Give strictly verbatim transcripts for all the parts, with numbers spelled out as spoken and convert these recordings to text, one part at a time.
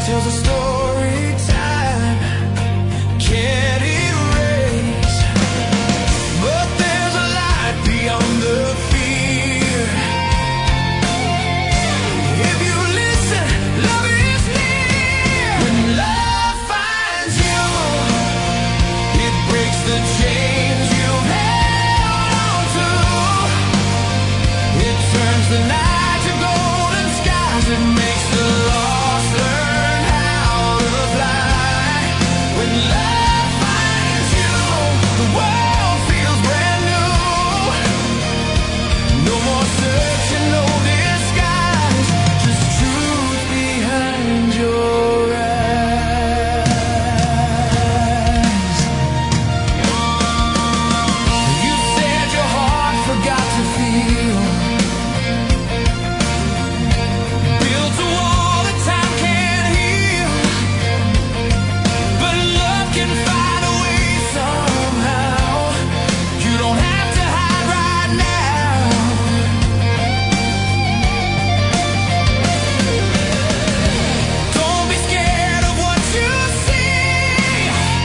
tells a story time can't erase. But there's a light beyond the fear. If you listen, love is near. When love finds you, it breaks the chains you've held on to. It turns the night to golden skies. It makes the lost learn how to fly. When love finds you, the world feels brand new. No more searching, no disguise, just truth behind your eyes. You said your heart forgot to feel. Built a wall that time can't heal. But love can find a way somehow. You don't have to hide right now. Don't be scared of what you see.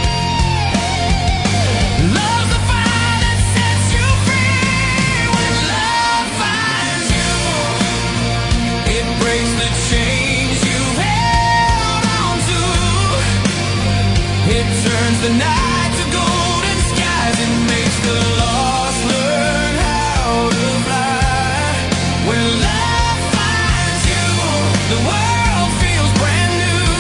Love's the fire that sets you free. When love finds you, it breaks the chains you've held on to. It turns the night to golden skies. It makes the lost learn how to fly. When love finds you, the world feels brand new.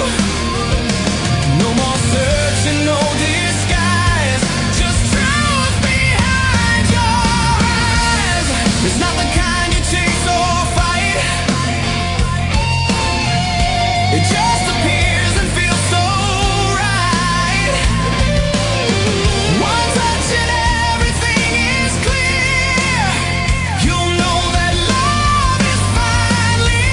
No more searching, no disguise, just truth behind your eyes. It's not the kind you chase or fight. It just appears and feels so right. One touch and everything is clear. You'll know that love is finally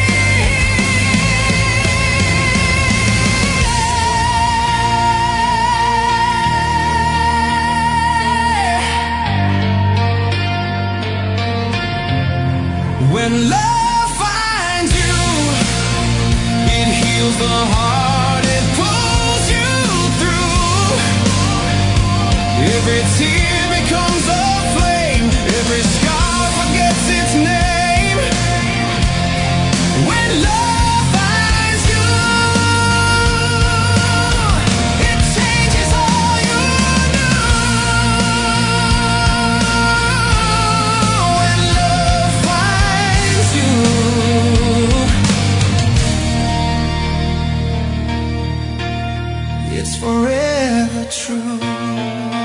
here. When love finds you, it heals the heart, it pulls you through. Every tear becomes a flame, every scar forgets its name. When love finds you, it changes all you knew. When love finds you, it's forever true.